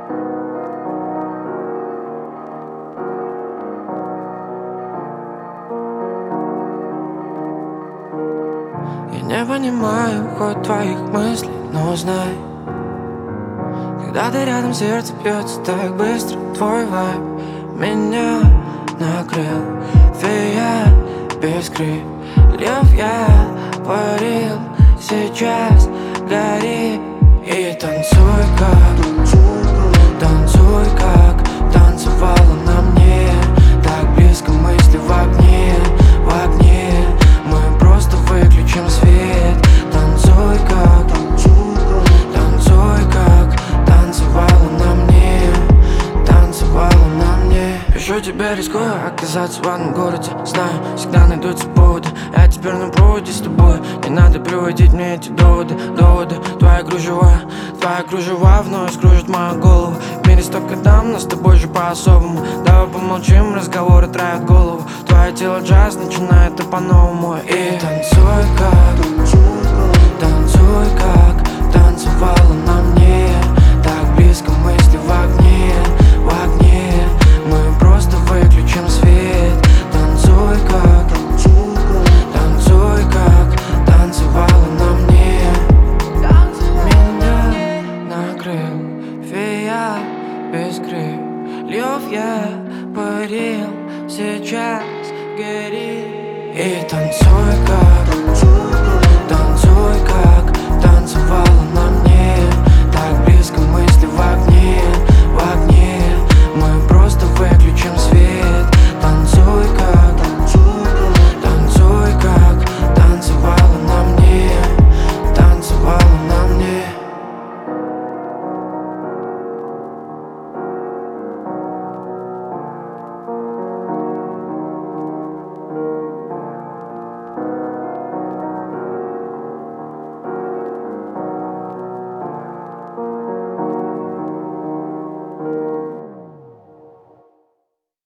Я не понимаю ход твоих мыслей, но знай, когда ты рядом, сердце бьется так быстро. Твой вайб меня накрыл. Фея без крыльев, я парил. Сейчас гори и танцуй как танцевала на мне. Так близко мысли в огне. Мы просто выключим свет. Танцуй как танцевала на мне. Пишу тебе, рискую оказаться в одном городе. Знаю, всегда найдутся поводы. Я теперь на проводе с тобой. Не надо приводить мне эти доводы. Твоя кружева вновь скружит мою голову. В мире столько дам, но с тобой же по-особому. Давай помолчим, разговоры травят голову. Твое тело джаз начинает и по-новому. И танцуй как танцевала на мне. Так близко мысли в огне. Мы просто выключим свет. Танцуй как танцевала на мне. Меня накрыл фея без крыльев, я парил. Сейчас гори и танцуй как